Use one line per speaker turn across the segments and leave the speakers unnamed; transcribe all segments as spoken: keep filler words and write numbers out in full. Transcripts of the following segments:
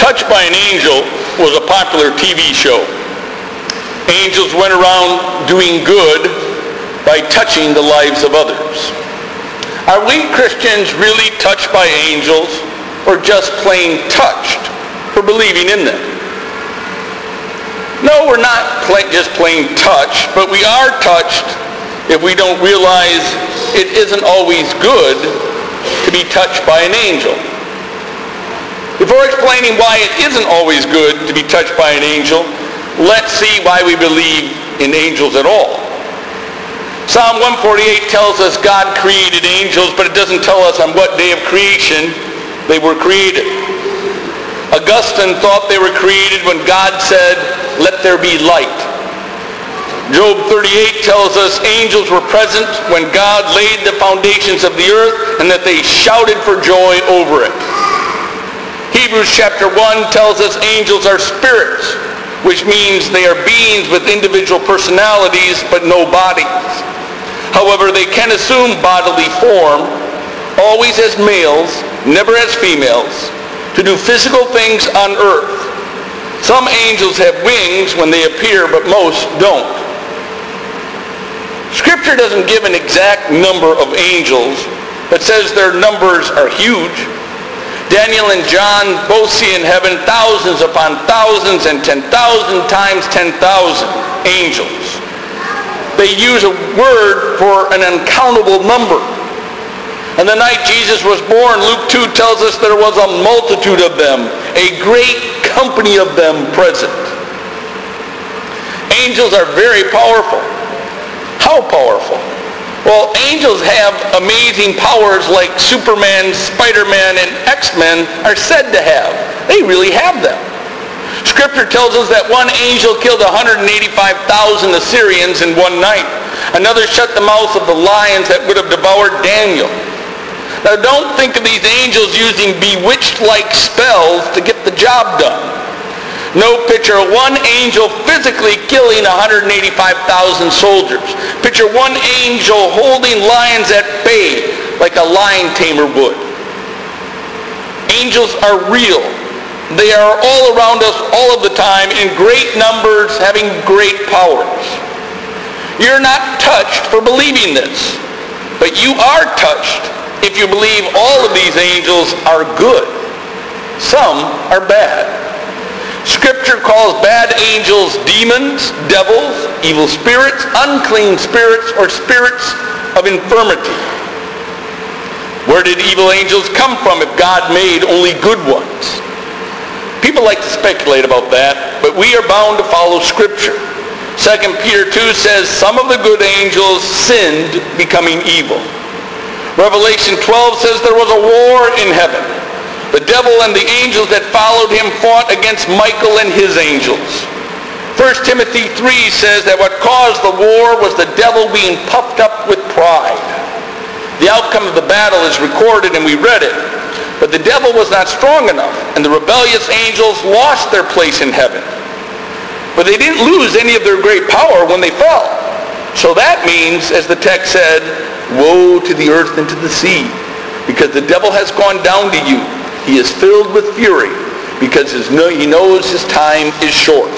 Touched by an Angel was a popular T V show. Angels went around doing good by touching the lives of others. Are we Christians really touched by angels, or just plain touched for believing in them? No, we're not play, just plain touched, but we are touched if we don't realize it isn't always good to be touched by an angel. Before explaining why it isn't always good to be touched by an angel, let's see why we believe in angels at all. Psalm one forty-eight tells us God created angels, but it doesn't tell us on what day of creation they were created. Augustine thought they were created when God said, "Let there be light." Job thirty-eight tells us angels were present when God laid the foundations of the earth and that they shouted for joy over it. Hebrews chapter one tells us angels are spirits, which means they are beings with individual personalities but no bodies. However, they can assume bodily form, always as males, never as females, to do physical things on earth. Some angels have wings when they appear, but most don't. Scripture doesn't give an exact number of angels, but says their numbers are huge. Daniel and John both see in heaven thousands upon thousands and ten thousand times ten thousand angels. They use a word for an uncountable number. And the night Jesus was born, Luke two tells us there was a multitude of them, a great company of them present. Angels are very powerful. How powerful? Well, angels have amazing powers like Superman, Spider-Man, and X-Men are said to have. They really have them. Scripture tells us that one angel killed one hundred eighty-five thousand Assyrians in one night. Another shut the mouths of the lions that would have devoured Daniel. Now, don't think of these angels using bewitched-like spells to get the job done. No, picture one angel physically killing one hundred eighty-five thousand soldiers. Picture one angel holding lions at bay like a lion tamer would. Angels are real. They are all around us all of the time in great numbers, having great powers. You're not touched for believing this, but you are touched if you believe all of these angels are good. Some are bad. Scripture calls bad angels demons, devils, evil spirits, unclean spirits, or spirits of infirmity. Where did evil angels come from if God made only good ones? People like to speculate about that, but we are bound to follow Scripture. Second Peter two says some of the good angels sinned, becoming evil. Revelation twelve says there was a war in heaven. The devil and the angels that followed him fought against Michael and his angels. First Timothy three says that what caused the war was the devil being puffed up with pride. The outcome of the battle is recorded and we read it. But the devil was not strong enough, and the rebellious angels lost their place in heaven. But they didn't lose any of their great power when they fell. So that means, as the text said, woe to the earth and to the sea, because the devil has gone down to you. He is filled with fury, because his, he knows his time is short.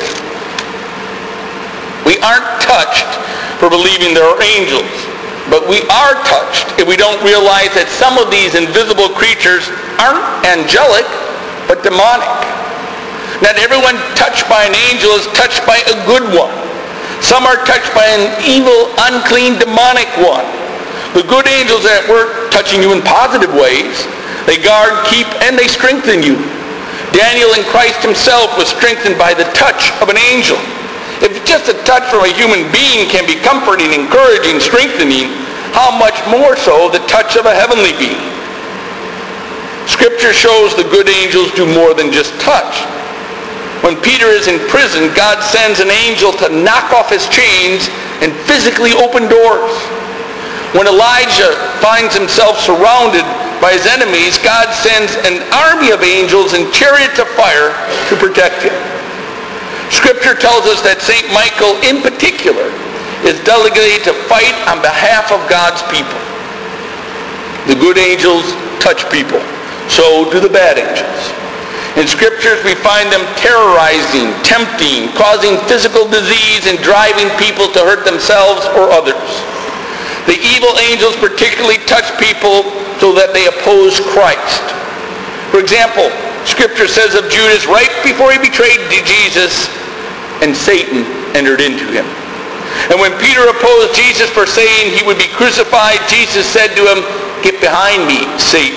We aren't touched for believing there are angels. But we are touched if we don't realize that some of these invisible creatures aren't angelic, but demonic. Not everyone touched by an angel is touched by a good one. Some are touched by an evil, unclean, demonic one. The good angels at work touching you in positive ways. They guard, keep, and they strengthen you. Daniel in Christ himself was strengthened by the touch of an angel. If just a touch from a human being can be comforting, encouraging, strengthening, how much more so the touch of a heavenly being? Scripture shows the good angels do more than just touch. When Peter is in prison, God sends an angel to knock off his chains and physically open doors. When Elijah finds himself surrounded by his enemies, God sends an army of angels and chariots of fire to protect him. Scripture tells us that Saint Michael in particular is delegated to fight on behalf of God's people. The good angels touch people. So do the bad angels. In scriptures, we find them terrorizing, tempting, causing physical disease, and driving people to hurt themselves or others. The evil angels particularly touch people so that they oppose Christ. For example, scripture says of Judas right before he betrayed Jesus, and Satan entered into him. And when Peter opposed Jesus for saying he would be crucified, Jesus said to him, "Get behind me, Satan."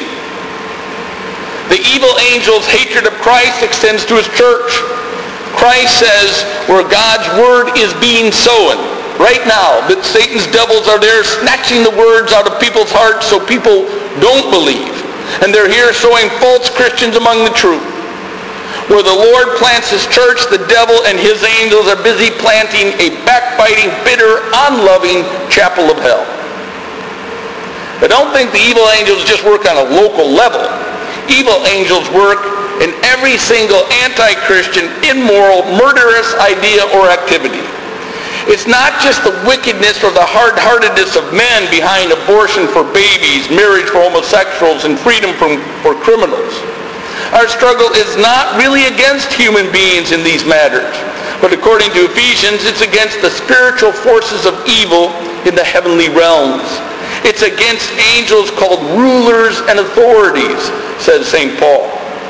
The evil angel's hatred of Christ extends to his church. Christ says where God's word is being sown, right now, that Satan's devils are there snatching the words out of people's hearts so people don't believe. And they're here sowing false Christians among the true. Where the Lord plants his church, the devil and his angels are busy planting a backbiting, bitter, unloving chapel of hell. But don't think the evil angels just work on a local level. Evil angels work in every single anti-Christian, immoral, murderous idea or activity. It's not just the wickedness or the hard-heartedness of men behind abortion for babies, marriage for homosexuals, and freedom from, for criminals. Our struggle is not really against human beings in these matters, but according to Ephesians, it's against the spiritual forces of evil in the heavenly realms. It's against angels called rulers and authorities, says Saint Paul.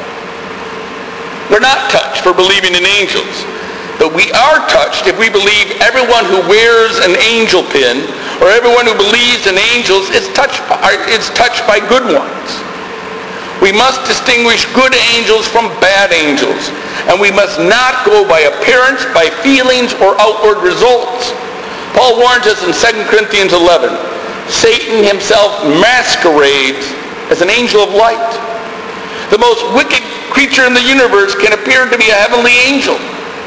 We're not touched for believing in angels, but we are touched if we believe everyone who wears an angel pin or everyone who believes in angels is touched by, is touched by good ones. We must distinguish good angels from bad angels, and we must not go by appearance, by feelings, or outward results. Paul warns us in Second Corinthians eleven, Satan himself masquerades as an angel of light. The most wicked creature in the universe can appear to be a heavenly angel.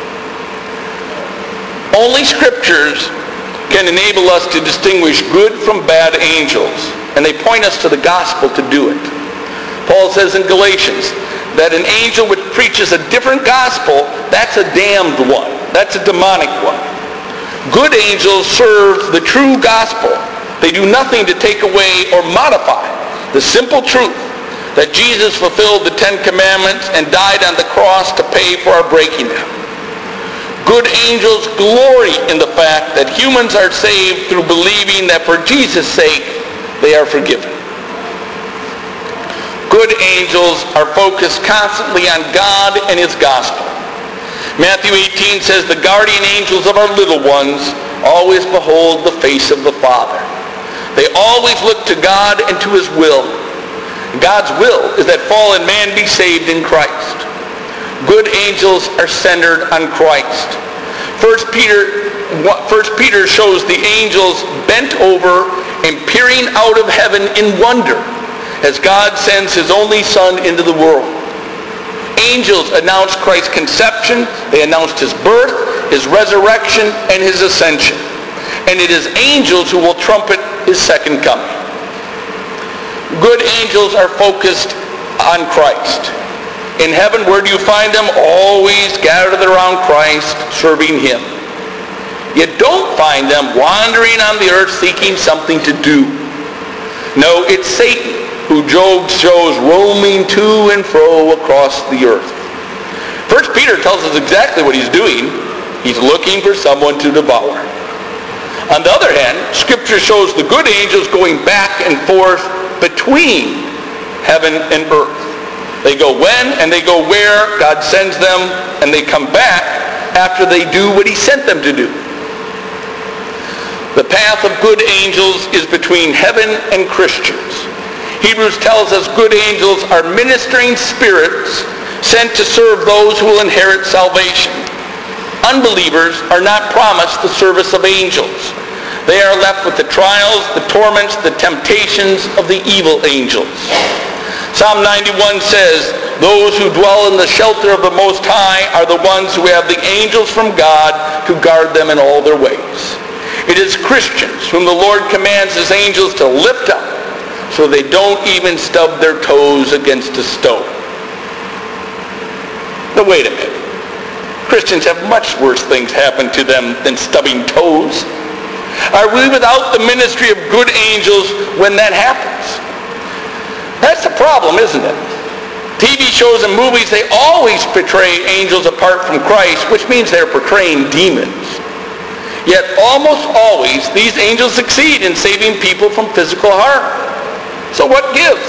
Only scriptures can enable us to distinguish good from bad angels, and they point us to the gospel to do it. Paul says in Galatians that an angel which preaches a different gospel, that's a damned one. That's a demonic one. Good angels serve the true gospel. They do nothing to take away or modify the simple truth that Jesus fulfilled the Ten Commandments and died on the cross to pay for our breaking them. Good angels glory in the fact that humans are saved through believing that for Jesus' sake they are forgiven. Good angels are focused constantly on God and his gospel. Matthew eighteen says, the guardian angels of our little ones always behold the face of the Father. They always look to God and to his will. God's will is that fallen man be saved in Christ. Good angels are centered on Christ. First Peter, First Peter shows the angels bent over and peering out of heaven in wonder as God sends his only Son into the world. Angels announced Christ's conception, they announced his birth, his resurrection, and his ascension. And it is angels who will trumpet his second coming. Good angels are focused on Christ. In heaven, where do you find them? Always gathered around Christ, serving him. You don't find them wandering on the earth seeking something to do. No, it's Satan who Job shows roaming to and fro across the earth. First Peter tells us exactly what he's doing. He's looking for someone to devour. On the other hand, Scripture shows the good angels going back and forth between heaven and earth. They go when and they go where God sends them, and they come back after they do what he sent them to do. The path of good angels is between heaven and Christians. Hebrews tells us good angels are ministering spirits sent to serve those who will inherit salvation. Unbelievers are not promised the service of angels. They are left with the trials, the torments, the temptations of the evil angels. Psalm ninety-one says, those who dwell in the shelter of the Most High are the ones who have the angels from God to guard them in all their ways. It is Christians whom the Lord commands his angels to lift up so they don't even stub their toes against a stone. Now wait a minute. Christians have much worse things happen to them than stubbing toes. Are we without the ministry of good angels when that happens? That's the problem, isn't it? T V shows and movies, they always portray angels apart from Christ, which means they're portraying demons. Yet almost always, these angels succeed in saving people from physical harm. So what gives?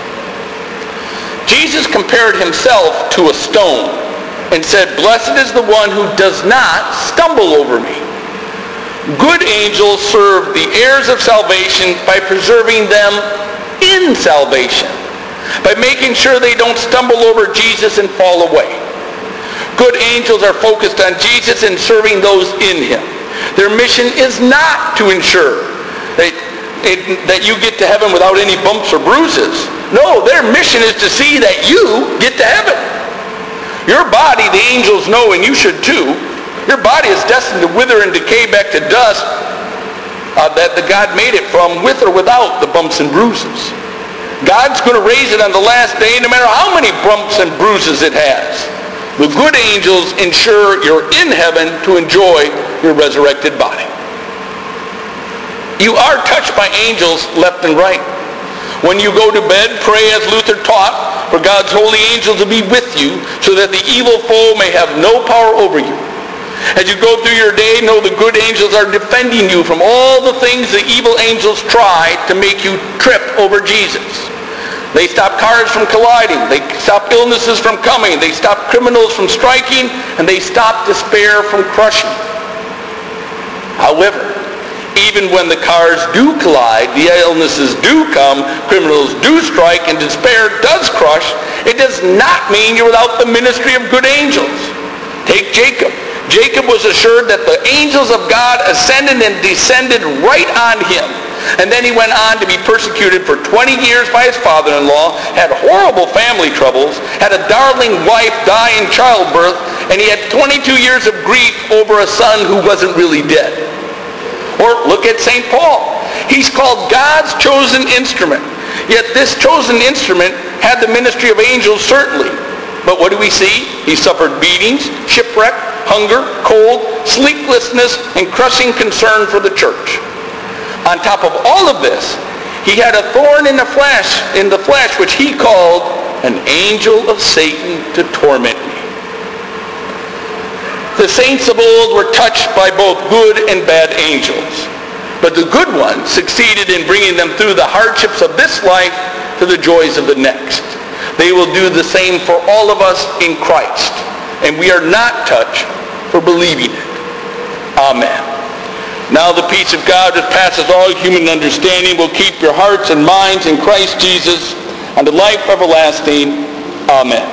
Jesus compared himself to a stone and said, "Blessed is the one who does not stumble over me." Good angels serve the heirs of salvation by preserving them in salvation, by making sure they don't stumble over Jesus and fall away. Good angels are focused on Jesus and serving those in him. Their mission is not to ensure that, it, that you get to heaven without any bumps or bruises. No, their mission is to see that you get to heaven. Your body, the angels know, and you should too, your body is destined to wither and decay back to dust uh, that the God made it from, with or without the bumps and bruises. God's going to raise it on the last day, no matter how many bumps and bruises it has. The good angels ensure you're in heaven to enjoy your resurrected body. You are touched by angels left and right. When you go to bed, pray as Luther taught, for God's holy angels to be with you, so that the evil foe may have no power over you. As you go through your day, know the good angels are defending you from all the things the evil angels try to make you trip over Jesus. They stop cars from colliding. They stop illnesses from coming. They stop criminals from striking. And they stop despair from crushing. However, even when the cars do collide, the illnesses do come, criminals do strike, and despair does crush, it does not mean you're without the ministry of good angels. Take Jacob. Jacob was assured that the angels of God ascended and descended right on him. And then he went on to be persecuted for twenty years by his father-in-law, had horrible family troubles, had a darling wife die in childbirth, and he had twenty-two years of grief over a son who wasn't really dead. Or look at Saint Paul. He's called God's chosen instrument. Yet this chosen instrument had the ministry of angels, certainly. But what do we see? He suffered beatings, shipwreck, hunger, cold, sleeplessness, and crushing concern for the church. On top of all of this, he had a thorn in the flesh, in the flesh, which he called an angel of Satan to torment me. The saints of old were touched by both good and bad angels, but the good ones succeeded in bringing them through the hardships of this life to the joys of the next. They will do the same for all of us in Christ, and we are not touched for believing it. Amen. Now the peace of God that passes all human understanding will keep your hearts and minds in Christ Jesus unto life everlasting. Amen.